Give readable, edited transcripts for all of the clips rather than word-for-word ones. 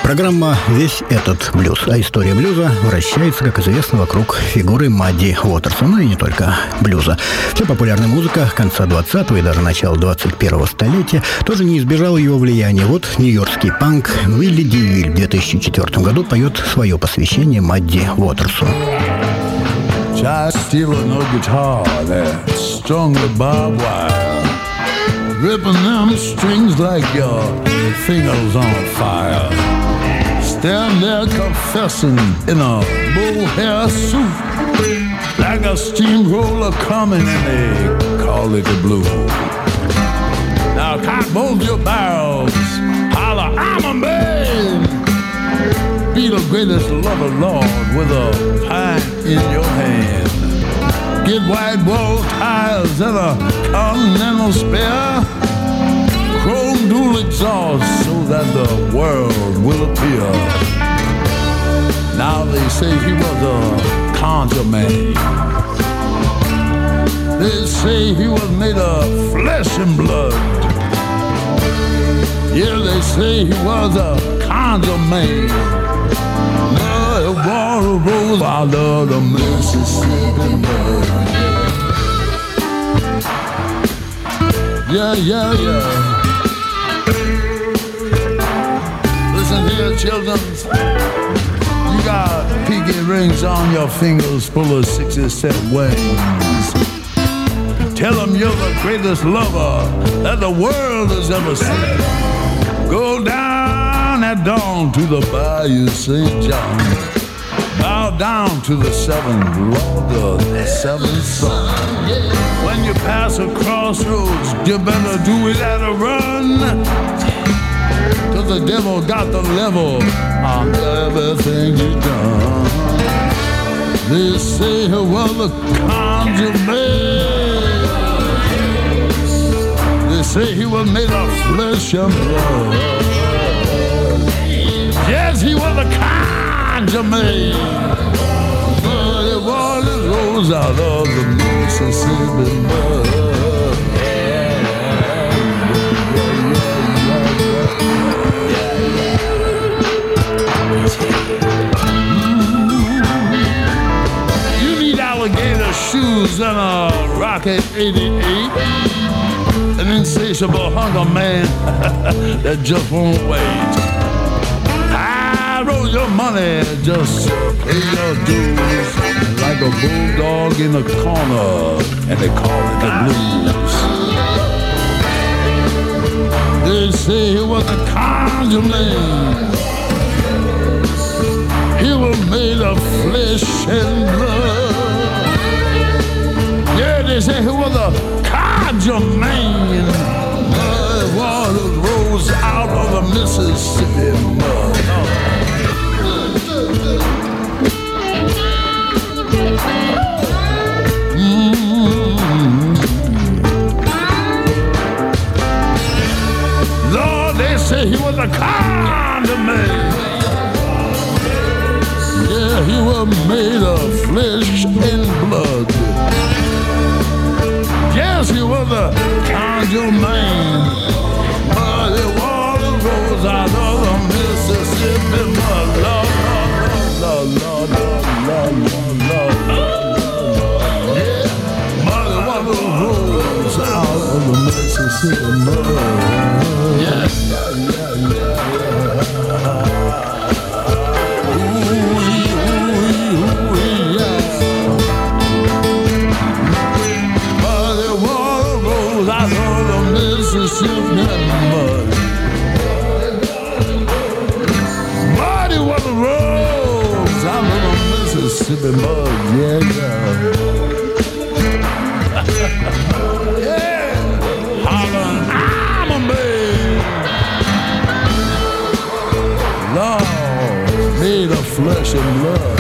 Программа «Весь этот блюз». А история блюза вращается, как известно, вокруг фигуры Мадди Уотерсон. Ну и не только блюза. Вся популярная музыка конца 20-го и даже начала 21-го столетия тоже не избежала его влияния. Вот нью-йоркский панк Вилли Дивиль в 2004 году поет свое посвящение Мадди Уотерсу. Try stealing no guitar that's strongly barbed wire, gripping them strings like your fingers on fire. Stand there confessing in a mohair suit, like a steamroller coming and they call it the blues. Now cock both your barrels, holler, I'm a man. Be the greatest lover, Lord, with a pint in your hand. Get white wall tires and a continental spare, chrome dual exhaust so that the world will appear. Now they say he was a conjure man. They say he was made of flesh and blood. Yeah, they say he was a conjure man. The water rolls out of the Mississippi mud. Yeah. Listen here, children. You got pinky rings on your fingers full of 60-cent wings. Tell them you're the greatest lover that the world has ever seen. Go down at dawn to the Bayou St. John. Bow down to the seventh Lord, the seventh son. When you pass a crossroads, you better do it at a run. Cause the devil got the level on everything you done. They say he was a conjure man. They say he was made of flesh and blood. Yes, he was a conjure man. But the water rolls out of the Mississippi mud. You need alligator shoes and a Rocket 88. An insatiable hunger man that just won't wait. Roll your money, just pay your dues. Like a bulldog in a corner, and they call it the blues. They say he was a conjure man. He was made of flesh and blood. Yeah, they say he was a conjure man. The water rolls out of the Mississippi mud. Lord, they say he was a conjure man. Yeah, he was made of flesh and blood. Yes, he was a conjure man. But the water rolls out of the Mississippi mud. Lord, Lord, Lord, Lord, Lord, Lord. Yeah, but the water rolls out of the Mississippi mud. Yeah. Mississippi mud. Muddy water rolls out of the Mississippi mud. Yeah. Hollering, I'm a man. Lord, made of flesh and blood.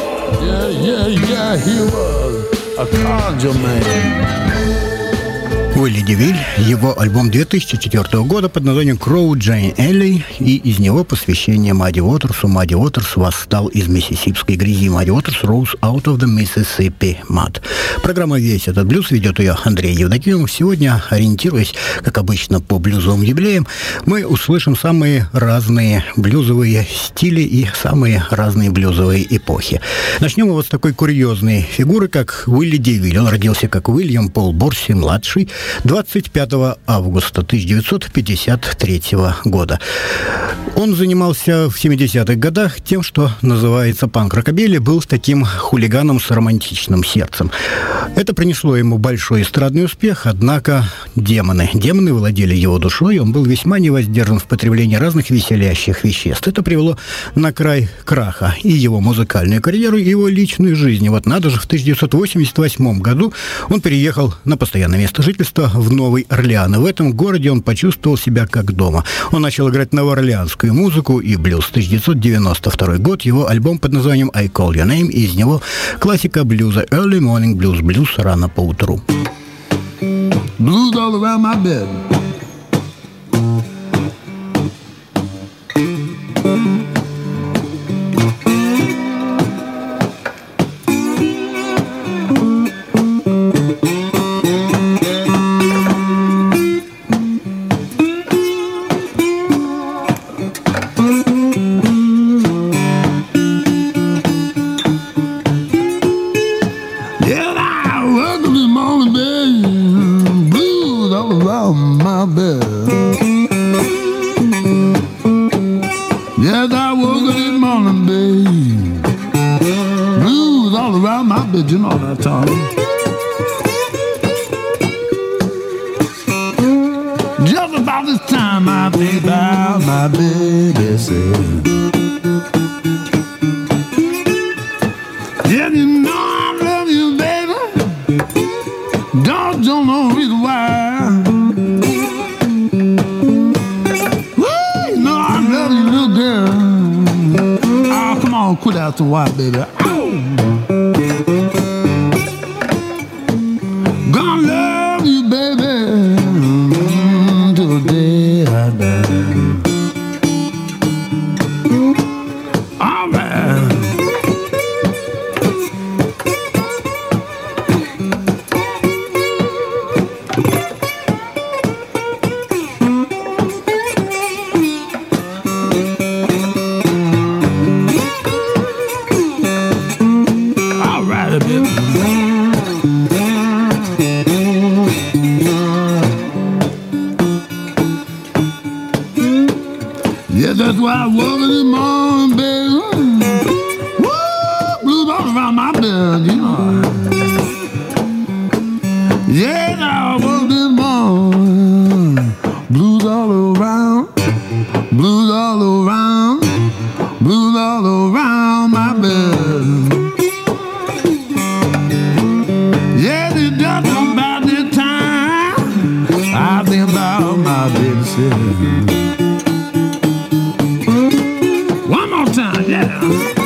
Yeah, he was a conjure man. Уилли Девиль, его альбом 2004 года под названием «Crow Jane Alley», и из него посвящение Мадди Уотерсу. Мадди Уотерс восстал из миссисипской грязи. Мадди Уотерс rose out of the Mississippi mud. Программа «Весь этот блюз», ведет ее Андрей Евдокимов. Сегодня, ориентируясь, как обычно, по блюзовым юбилеям, мы услышим самые разные блюзовые стили и самые разные блюзовые эпохи. Начнем его с такой курьезной фигуры, как Уилли Девиль. Он родился как Уильям Пол Борси-младший 25 августа 1953 года. Он занимался в 70-х годах тем, что называется панк-рокобилли, был таким хулиганом с романтичным сердцем. Это принесло ему большой эстрадный успех, однако демоны владели его душой, он был весьма невоздержан в потреблении разных веселящих веществ. Это привело на край краха и его музыкальную карьеру, и его личную жизнь. Вот надо же, в 1988 году он переехал на постоянное место жительства в Новый Орлеан. И в этом городе он почувствовал себя как дома. Он начал играть новоорлеанскую музыку и блюз. 1992 год, его альбом под названием «I Call Your Name», и из него классика блюза «Early Morning Blues», блюз рано по утру. Blues all around my bed. You know that, Tom. Just about this time I think about my baby said, yeah, you know I love you, baby. Don't you know reason why? Woo, you know I love you, little girl. Oh, come on, quit out the white, baby. Gonna love you, baby, till the day I die. All right. All right, baby. Yeah, that's why I woke in the morning, baby. Woo, blues all around my bed, you know. Yeah, I woke this morning. Blues all around, blues all around, blues all around my bed. Yeah, it's just about this time I think about my baby sitting. One more time, yeah.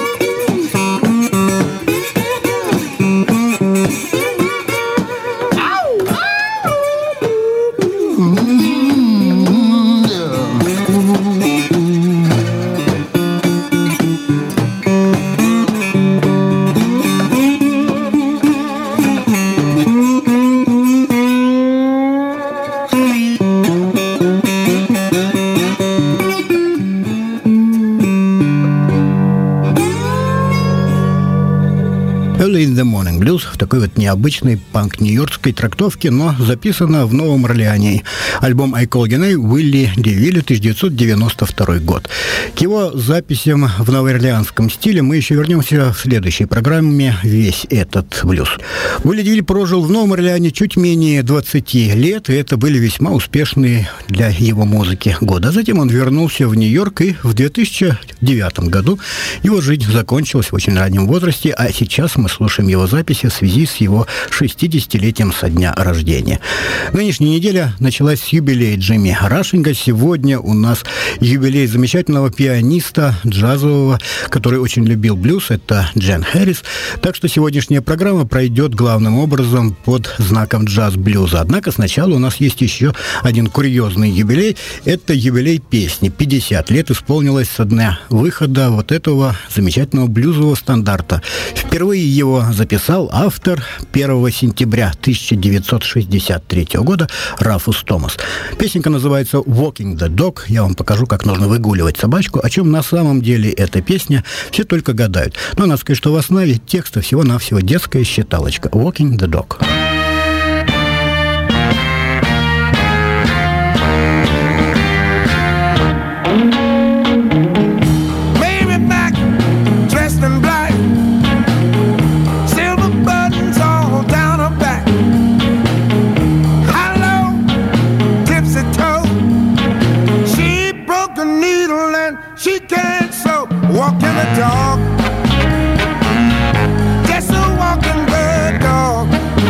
«Early in the Morning Blues» в такой вот необычной панк-нью-йоркской трактовке, но записано в Новом Орлеане. Альбом «I Call Your Name» Уилли Девилля, 1992 год. К его записям в новоорлеанском стиле мы еще вернемся в следующей программе «Весь этот блюз». Уилли Девиль прожил в Новом Орлеане чуть менее 20 лет, и это были весьма успешные для его музыки годы. А затем он вернулся в Нью-Йорк, и в 2009 году его жизнь закончилась в очень раннем возрасте, а сейчас мы слушаем его запись записи в связи с его 60-летием со дня рождения. Нынешняя неделя началась с юбилея Джимми Рашинга. Сегодня у нас юбилей замечательного пианиста джазового, который очень любил блюз, это Джен Хэрис. Так что сегодняшняя программа пройдет главным образом под знаком джаз-блюза. Однако сначала у нас есть еще один курьезный юбилей. Это юбилей песни. 50 лет исполнилось со дня выхода вот этого замечательного блюзового стандарта. Впервые его записал автор 1 сентября 1963 года Рафус Томас. Песенка называется «Walking the Dog». Я вам покажу, как нужно выгуливать собачку. О чем на самом деле эта песня, все только гадают. Но надо сказать, что в основе текста всего-навсего детская считалочка «Walking the Dog». Walking the dog, just a walking the dog.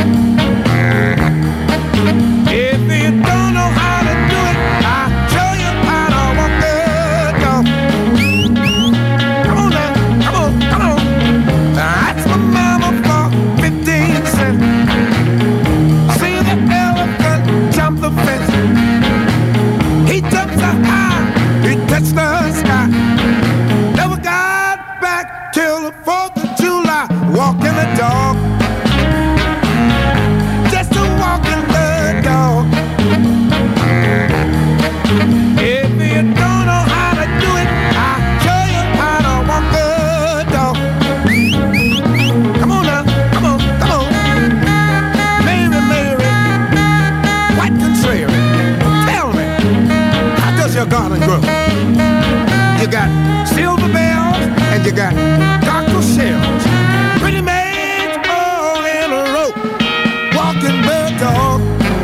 If you don't know how to do it, I'll show you how to walk the dog. Come on now, come on, come on. That's my mama for 15 cents. See the elephant jump the fence. He jumps so high, he touched the sky. Never got back till the 4th of July. Walking the dog, just a walking the dog. If you don't know how to do it, I'll show you how to walk the dog. Come on now, come on, come on. Mary, Mary, quite contrary. Tell me, how does your garden grow? You got silver bells and you got cockle shells. Pretty maids all in a row, walking the dog,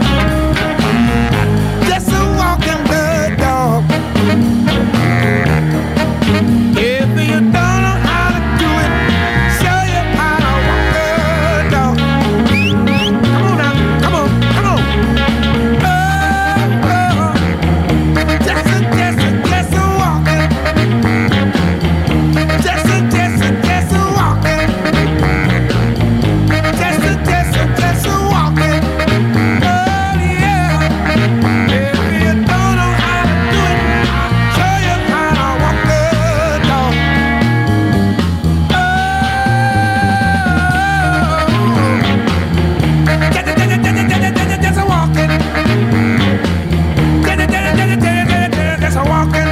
just a walking the dog. If you don't know how to do it, show you how to walk the dog. Come on now, come on, come on. Just a walking. Just a walking. Just a walking. Oh yeah. If you don't know how to do it, I'll show you how to walk the dog. Just a walking. Just a walking.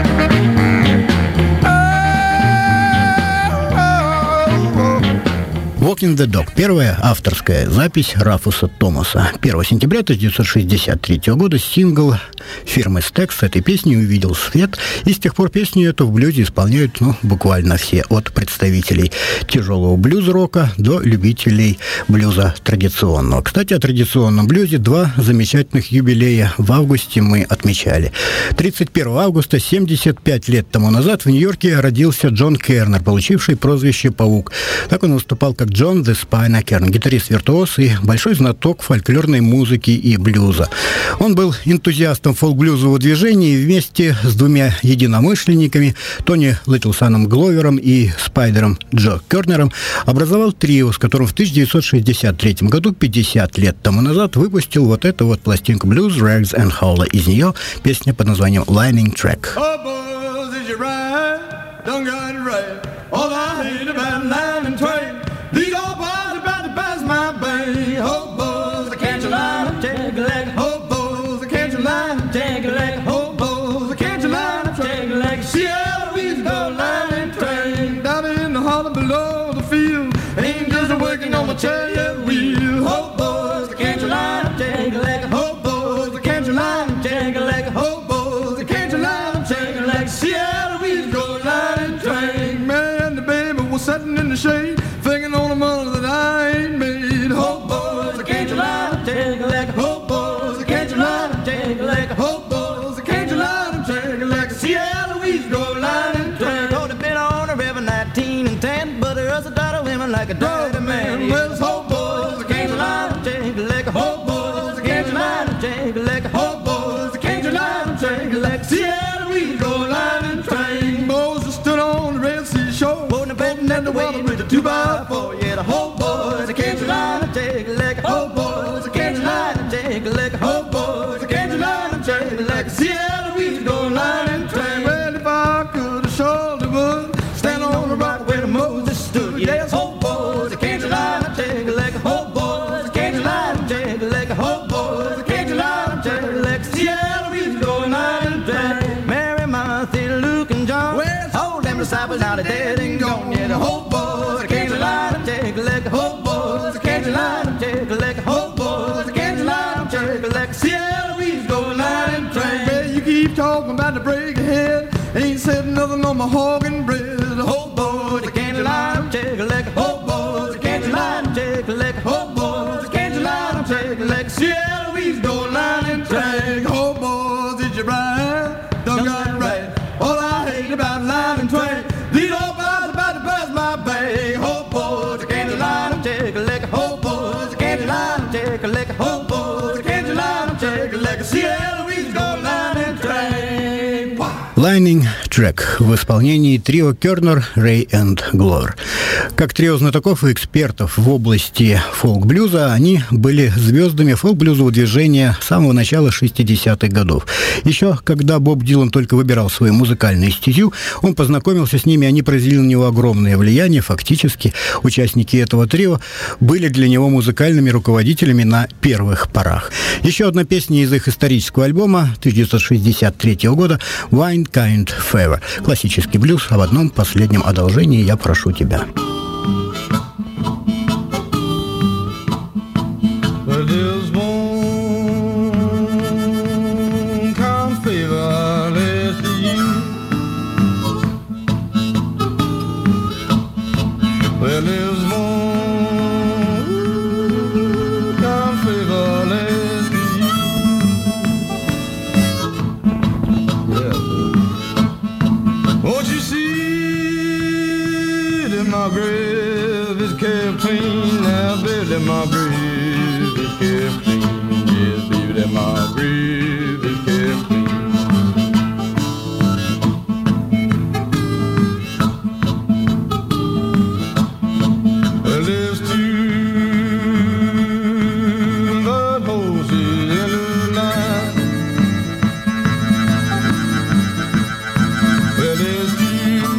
«Walking the Dog» — первая авторская запись Рафуса Томаса. 1 сентября 1963 года сингл фирмы Stax с этой песней увидел свет, и с тех пор песню эту в блюзе исполняют буквально все, от представителей тяжелого блюз-рока до любителей блюза традиционного. Кстати, о традиционном блюзе два замечательных юбилея в августе мы отмечали. 31 августа, 75 лет тому назад, в Нью-Йорке родился Джон Кернер, получивший прозвище «Паук». Так он выступал как Джон The Spiner Керн, гитарист-виртуоз и большой знаток фольклорной музыки и блюза. Он был энтузиастом фолк-блюзового движения и вместе с двумя единомышленниками, Тони Литлсоном Гловером и Спайдером Джо Кернером, образовал трио, с которым в 1963 году, 50 лет тому назад, выпустил вот эту вот пластинку Blues, Rags and Holla. Из нее песня под названием Lightning Track. All I hate about line and train. These old boys about to pass my bay. Ho boys, I can't you line, take a leg. Ho boys, I can't you line, take a leg. Ho boys, I can't you line, take a leg. Seattle, we go line and train. Down in the hollow below the field, angels are working on the chariot wheel. Ho boys, I can't you line, take a leg. Ho boys, I can't you line, take a leg. Ho boys, I can't you line, take a leg. Seattle, we go line and train. Man, the baby was sitting in the shade, thinking on the money that I ain't made. Ho boys, I can't you line, take a leg. Ho boys, I can't you line, take a leg. Ho boys, I can't you line, take a leg. Seattle, we go line and train. They've been on the river 19 and 10, but there's a lot of women like a dirty man. Well, ho boys. line, shake a leg. Oh, boys, can't you line, shake a leg. Seattle, we go line and train. Moses stood on the Red Sea shore, holding a boat in the water with a 2x4. Yeah, the whole boys, can't you line and shake a leg. Oh, boys, can't you line and shake a leg. Oh, boys, can't you line and shake a leg. Seattle, we go line and train. Well, if I could have surely would stand on the rock where Moses stood. Yes, oh, boys, can't you line and shake a leg. Oh, boys, can't you line and shake a leg. Oh, boys, can't you line and shake a leg. Seattle, we go line and train. Mary, Martha, Luke, and John. Well, hold them disciples now, they're dead and gone. Yeah, the whole boys, can't you line and shake a leg. Oh, boys, can't you line and shake a leg. Oh, boys, can't you line and shake a leg. Seattle, we go line and train. Well, you keep talking about the break ahead. Ain't said nothing on my hog and bread. The whole boys, can't you line and shake a leg. Oh, boys, can't you line and shake a leg. Oh, boys, can't you line and shake a leg. Seattle, we go line and train. Oh, boys, did you ride? Done got it right. All I hate about line and train. These old boys about to bust my bay. Oh, boys, can't you line and shake a leg. Oh, boys, can't you line and shake a leg. Oh, boys, can't you line and shake a leg. Seattle, we go line and train. Lining Track в исполнении трио Кернер, Рэй и Гловер. Как трио знатоков и экспертов в области фолк-блюза, они были звездами фолк-блюзового движения с самого начала 60-х годов. Еще когда Боб Дилан только выбирал свою музыкальную стезю, он познакомился с ними, они произвели на него огромное влияние. Фактически, участники этого трио были для него музыкальными руководителями на первых порах. Еще одна песня из их исторического альбома 1963 года «Wine Kind Favor». Классический блюз, а в одном последнем одолжении «Я прошу тебя». My grave is kept clean, now baby, my grave is kept clean. Yes, baby, my grave is kept clean. Well, there's two blood horses in the line. Well, there's two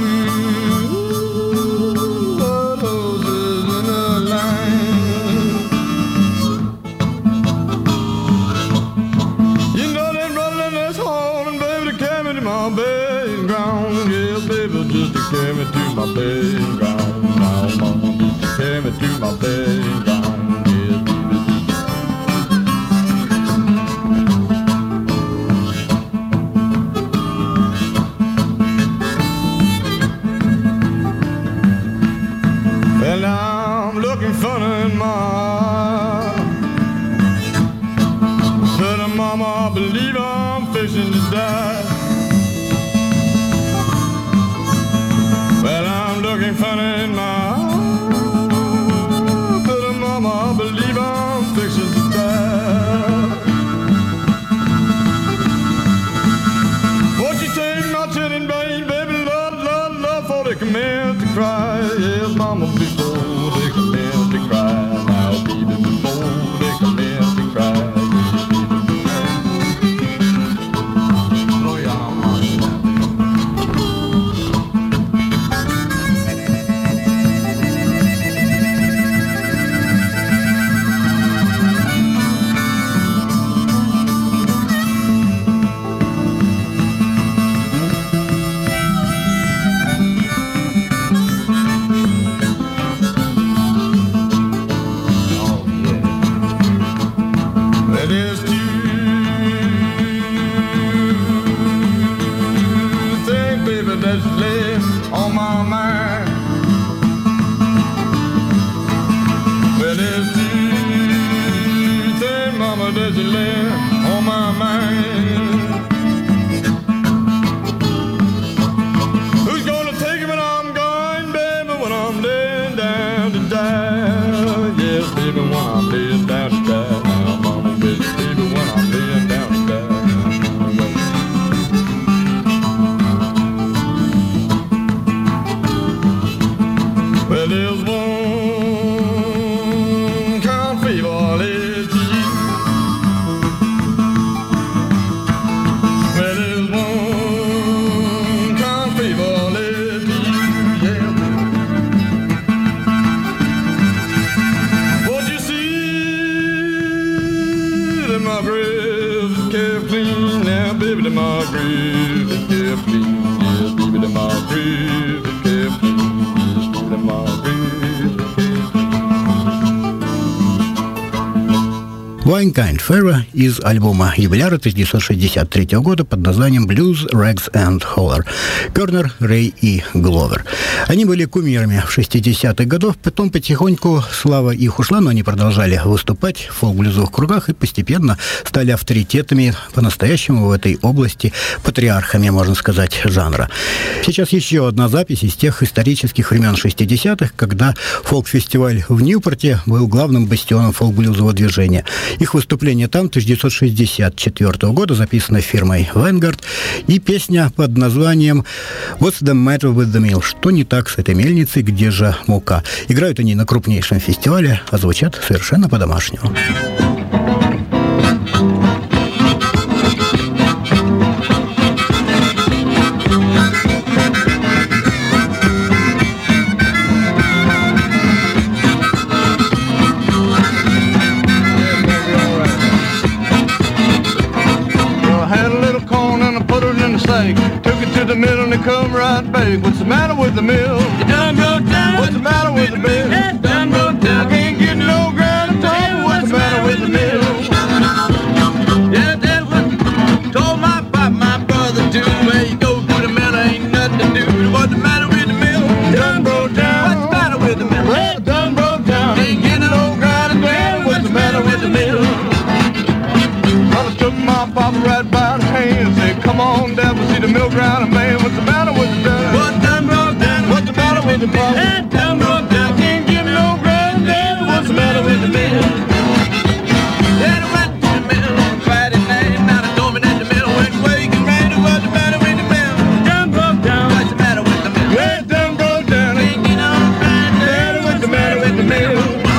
carry me to my bed ground. Now, mama, just carry me to my bed ground. Yeah, well, now I'm looking funny in my eye. But mama, I believe I'm fixing to die. Looking funny in my eye, but mama, I believe I'm fixing to die. Won't you take my children, baby, love, love, love, before they commence to cry. Yes, mama, before they commence to cry. Now, baby, before they commence to cry. Oh, yeah, mama. On my mind. Who's gonna take it when I'm gone, baby, when I'm laying down to die? Yes, baby, when I'm laying down to die. Now, mama, baby, when I'm blues is Kathleen. Now, baby, to my grave is Kathleen. Yeah, baby, to my grave is Kathleen. Yeah, baby, to my grave is Kathleen. Wine Kind Fairy из альбома юбиляра 1963 года под названием Blues, Rags and Holler. Кернер, Рэй и Гловер. Они были кумирами в 60-х годах, потом потихоньку слава их ушла, но они продолжали выступать в фолк-блюзовых кругах и постепенно стали авторитетами по-настоящему в этой области, патриархами, можно сказать, жанра. Сейчас еще одна запись из тех исторических времен 60-х, когда фолк-фестиваль в Ньюпорте был главным бастионом фолк-блюзового движения. Их выступление там 1964 года записано фирмой Vanguard, и песня под названием «What's the matter with the mill?» «Что не так с этой мельницей? Где же мука?» Играют они на крупнейшем фестивале, а звучат совершенно по-домашнему. Took it to the mill and they come right back. What's the matter with the mill? It done broke down. What's the matter with the mill? It done broke down. I can't get no ground to talk. What's the matter with the mill? Yeah, that's what told my pop, my brother too. Where you go to the mill, ain't nothing to do. What's the matter with the mill? It done broke down. What's the matter with the mill? Well, it done broke down. Can't get no ground to talk. What's the matter with the mill? I took my papa right by the hand, said, "Come on down, we'll see the mill ground, and man, what's the matter with the done? What's done broke down? What's the matter with the papa? That done broke down. Can't get no ground down. What's the matter with the mill?" Then I went to the mill on Friday night. Now they told me that the mill went waking right. What's the matter with the mill? Done broke down. What's the matter with the mill? Well, it done broke down. Can't get no ground down. What's the matter with the mill?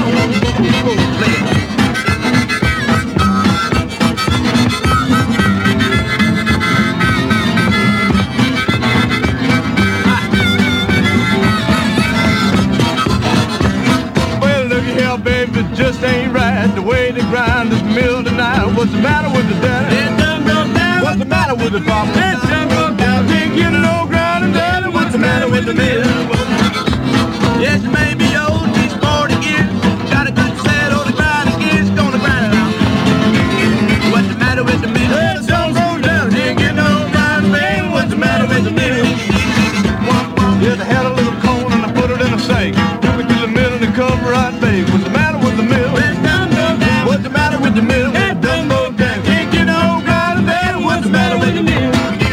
Baby, it just ain't right the way they grind this mill tonight. What's the matter with the daddy? It done broke down. What's the matter with the papa? It done broke down. Can't get no ground and daddy. What's the matter with the mill? Yes, it may be old, he's 40 years. Got a good set on the grind again. It's gonna grind it out. What's the matter with the mill? It done broke down. Can't get no ground, baby. What's the matter with the mill? Yes, I had a little corn and I put it in a sack. Took it to the mill and it come right back. What's the matter with the mill? It done broke down. What's the matter with the mill? It done broke down. Can't get no ground there. What's the matter with the mill?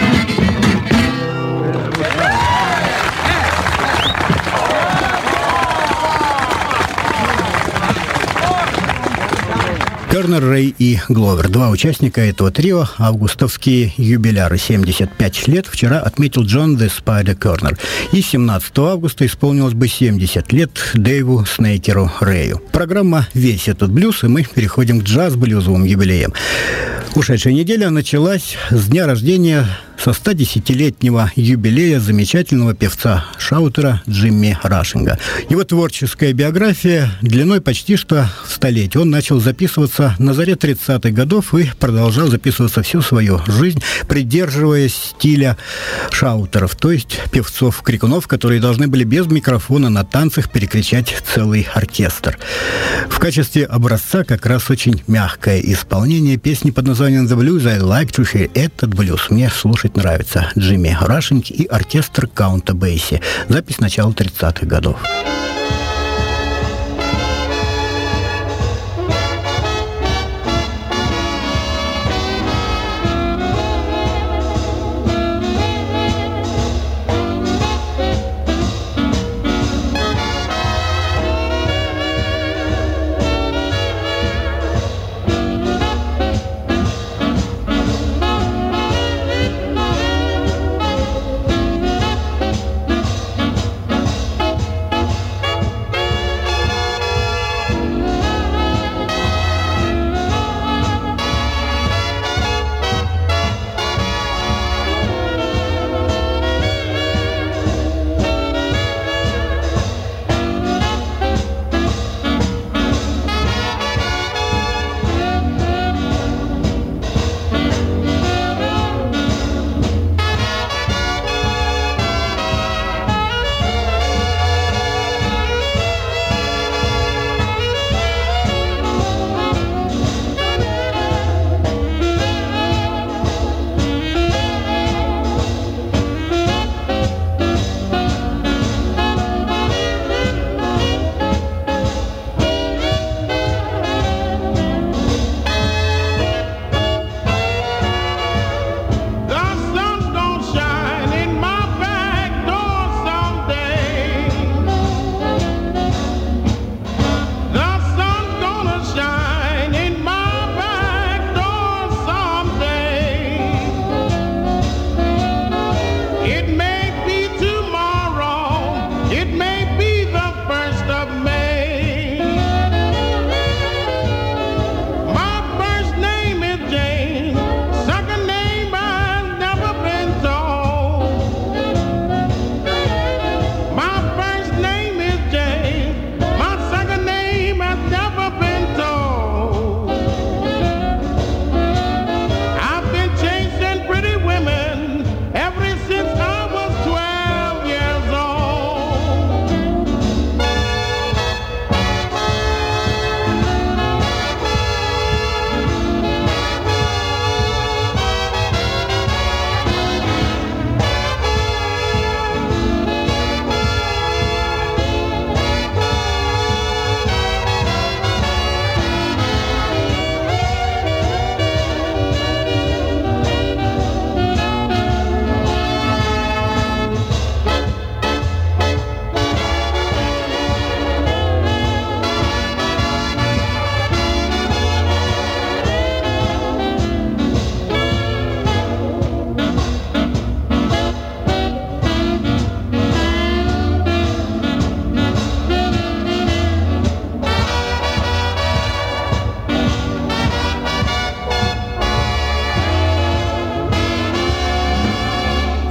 Кернер, Рэй и Гловер. Два участника этого трио, августовские юбиляры. 75 лет вчера отметил Джон the Spider Кернер. И 17 августа исполнилось бы 70 лет Дэйву Снейкеру Рэю. Программа «Весь этот блюз», и мы переходим к джаз-блюзовым юбилеям. Ушедшая неделя началась с дня рождения со 110-летнего юбилея замечательного певца-шаутера Джимми Рашинга. Его творческая биография длиной почти что в столетие. Он начал записываться на заре 30-х годов и продолжал записываться всю свою жизнь, придерживаясь стиля шаутеров, то есть певцов-крикунов, которые должны были без микрофона на танцах перекричать целый оркестр. В качестве образца как раз очень мягкое исполнение песни под названием «The Blues I Like to Hear». Этот блюз мне слушать нравится. Джимми Рашинг и оркестр Каунта Бейси. Запись начала 30-х годов.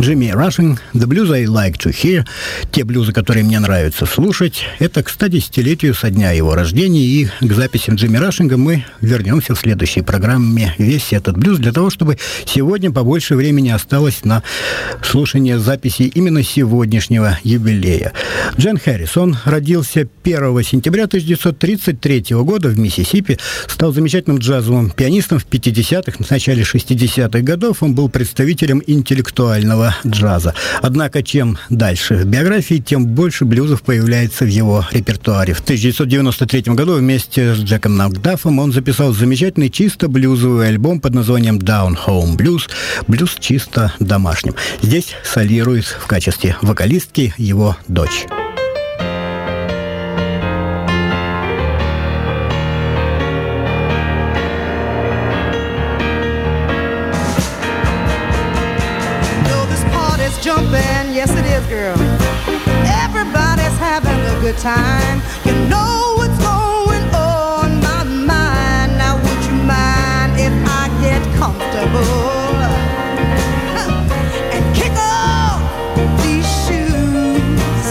Jimmy Rushing, The Blues I Like to Hear, те блюзы, которые мне нравится слушать. Это к 110-летию со дня его рождения, и к записям Джимми Рашинга мы вернемся в следующей программе «Весь этот блюз», для того, чтобы сегодня побольше времени осталось на слушание записей именно сегодняшнего юбилея. Джен Харрисон родился 1 сентября 1933 года в Миссисипи, стал замечательным джазовым пианистом в 50-х, в начале 60-х годов. Он был представителем интеллектуального джаза. Однако, чем дальше в биографии, тем больше блюзов появляется в его репертуаре. В 1993 году вместе с Джеком Макдафом он записал замечательный чисто блюзовый альбом под названием Down Home Blues. Блюз чисто домашним. Здесь солирует в качестве вокалистки его дочь. Jumping, yes it is, girl. Everybody's having a good time. You know what's going on my mind. Now would you mind if I get comfortable and kick off these shoes?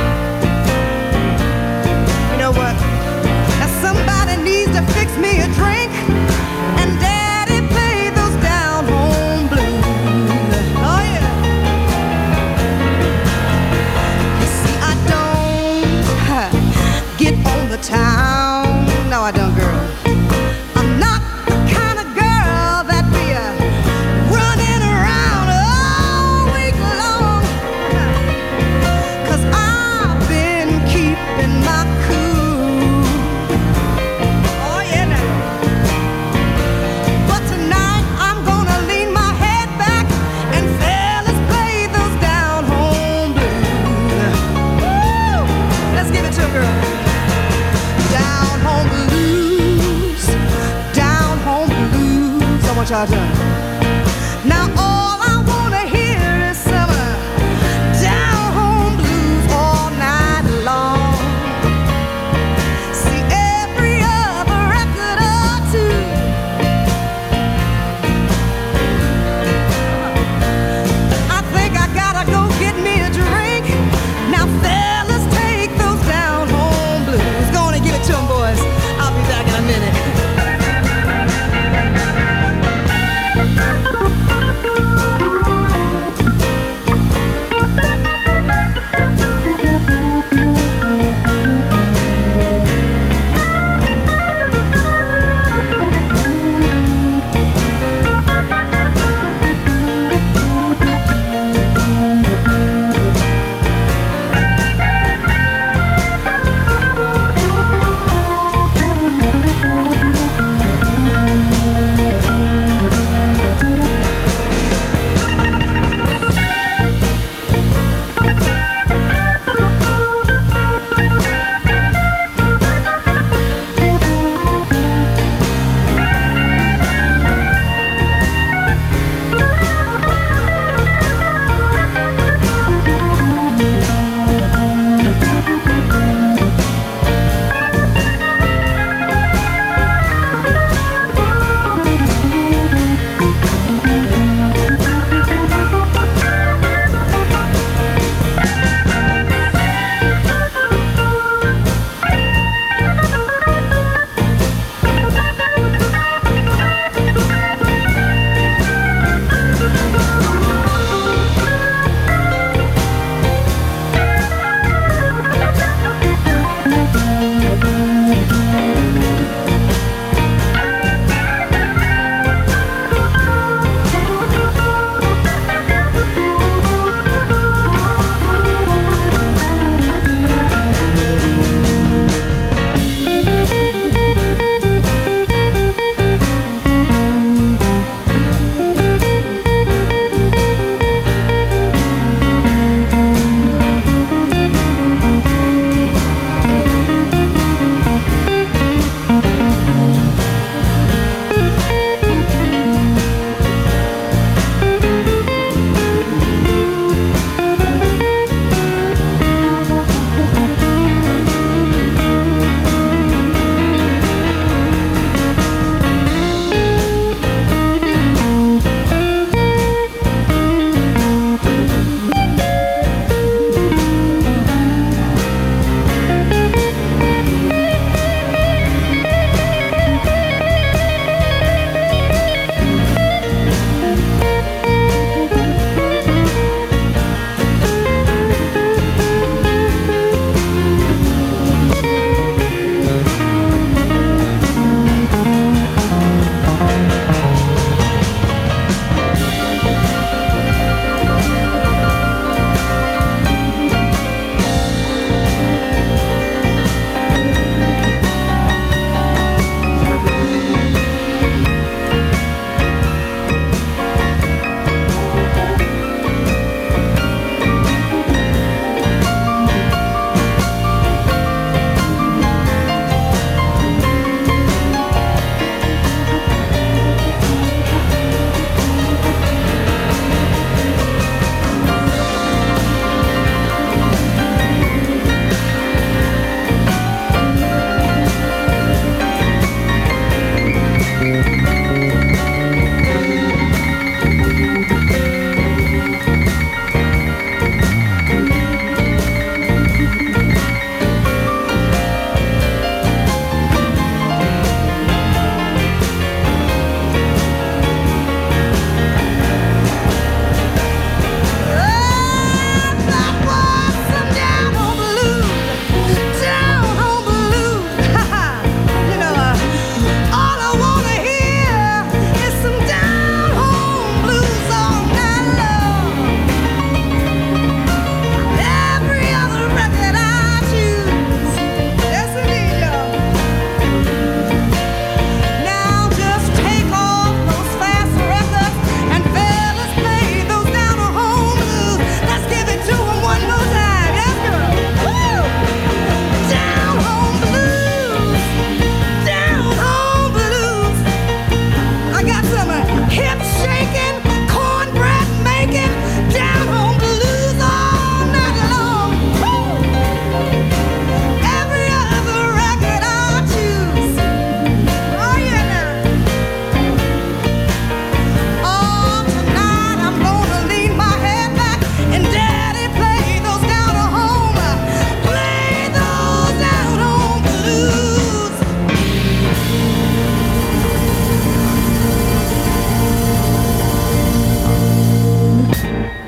You know what? Now somebody needs to fix me a drink, and Daddy play those down home blues. Oh yeah. Get on the town. No, I don't, girl. I'm not the kind of girl that be running around all week long. 'Cause I've been keeping my cool. Oh, yeah, now. But tonight I'm gonna lean my head back and fellas play those down home blues. Woo! Let's give it to a girl. Down home blues, down home blues. I want y'all to. Now all I wanna hear is some down home blues all night long. See every other record or two. I think I gotta go get me a drink. Now fellas, take those down home blues. Gonna give it to them, boys. I'll be back in a minute.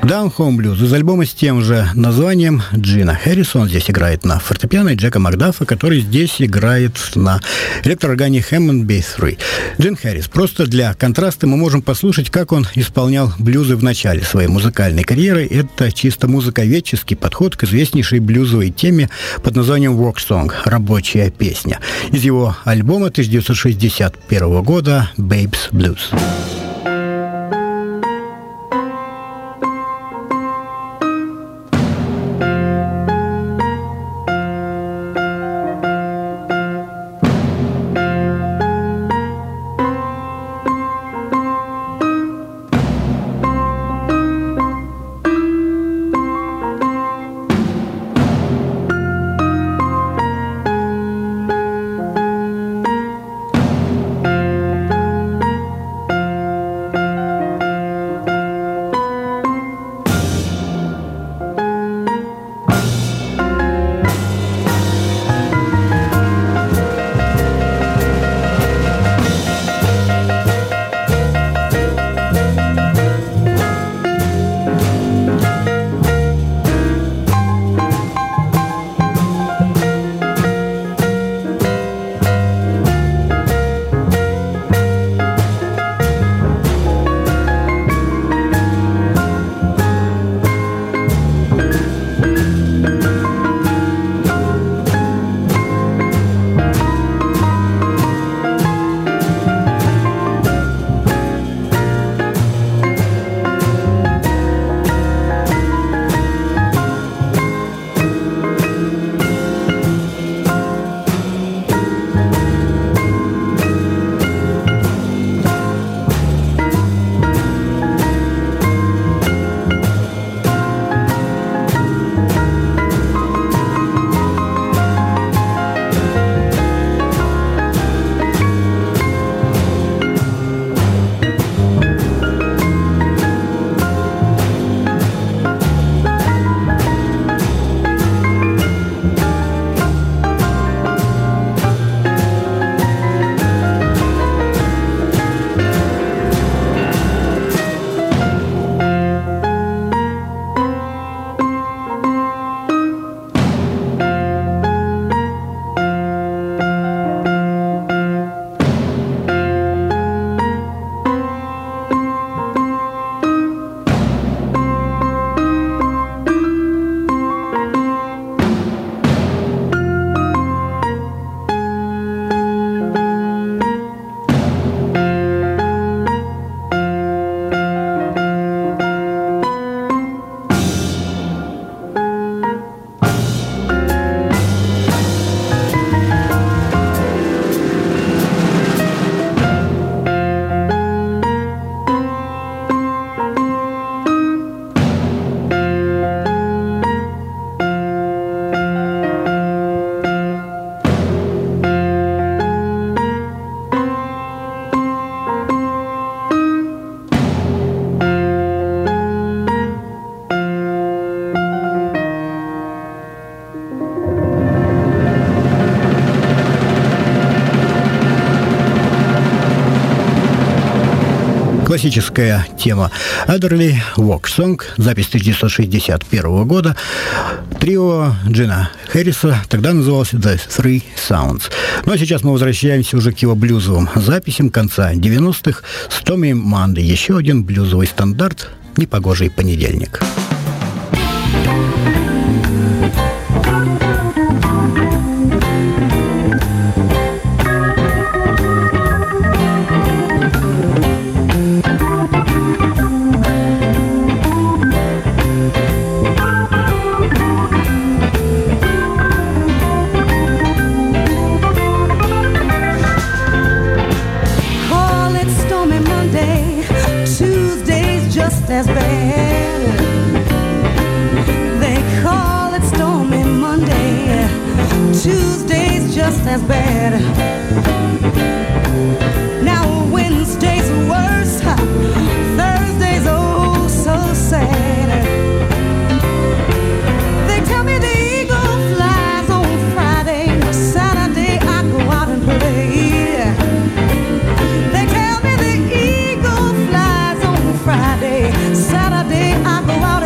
Down Home Blues из альбома с тем же названием Джина Хэрриса. Он здесь играет на фортепиано, и Джека Макдафа, который здесь играет на электрооргане Hammond B3. Джин Хэррис. Просто для контраста мы можем послушать, как он исполнял блюзы в начале своей музыкальной карьеры. Это чисто музыковедческий подход к известнейшей блюзовой теме под названием Work Song – рабочая песня. Из его альбома 1961 года Babe's Blues. Классическая тема Adderley Walk Song, запись 1961 года. Трио Джина Хэрриса тогда называлось The Three Sounds. Ну а сейчас мы возвращаемся уже к его блюзовым записям конца 90-х. Stormy Monday, еще один блюзовый стандарт «Непогожий понедельник». As bad. They call it Stormy Monday. Tuesday's just as bad. Now Wednesday's worse. Thursday's oh so sad. They tell me the eagle flies on Friday. Saturday I go out and play. They tell me the eagle flies on Friday. Saturday I go out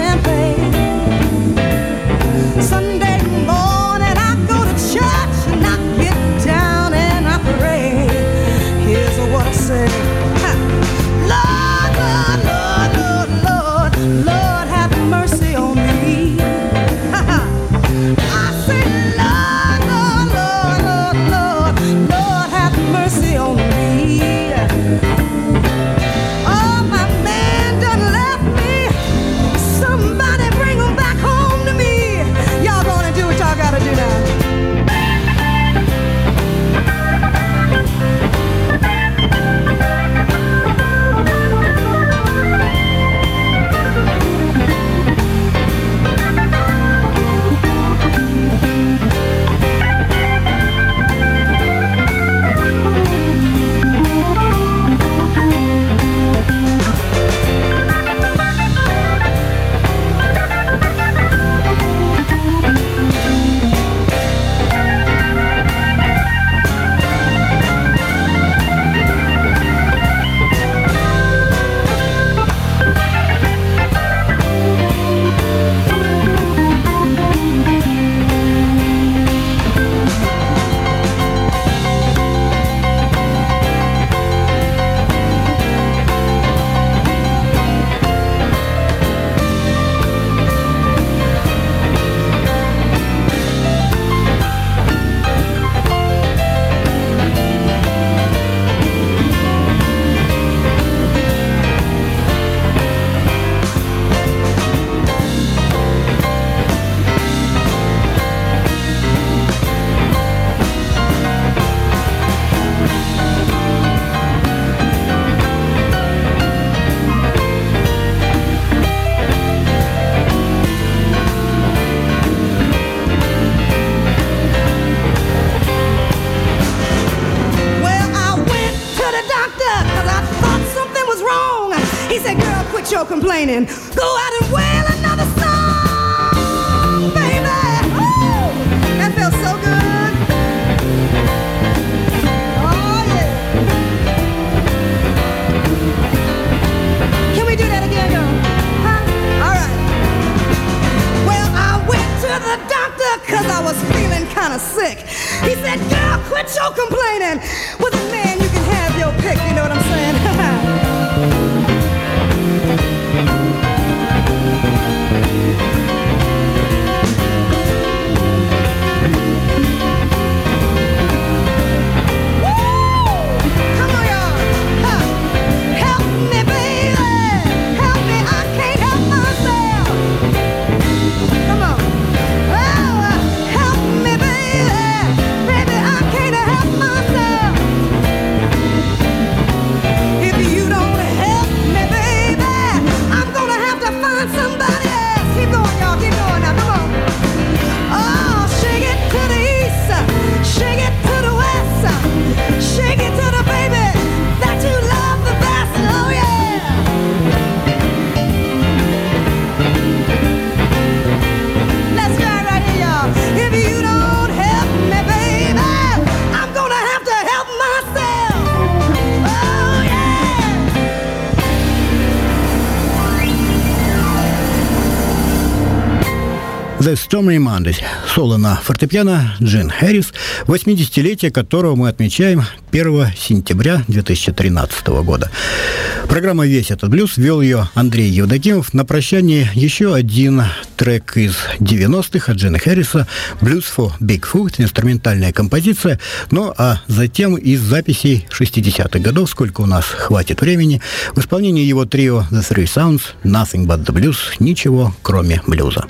He said, girl, quit your complaining. Go out and wail another song, baby. Woo! That felt so good. Oh, yeah. Can we do that again, girl? Huh? All right. Well, I went to the doctor because I was feeling kind of sick. He said, girl, quit your complaining. With a man, you can have your pick, you know what I'm saying? The Stormy Mondays. Соло на фортепиано Джин Хэрис, 80-летие которого мы отмечаем 1 сентября 2013 года. Программа «Весь этот блюз», вел ее Андрей Евдокимов. На прощание еще один трек из 90-х от Джина Хэрриса «Blues for Bigfoot», инструментальная композиция. Ну, а затем из записей 60-х годов, сколько у нас хватит времени, в исполнении его трио The Three Sounds «Nothing but the Blues», ничего кроме блюза.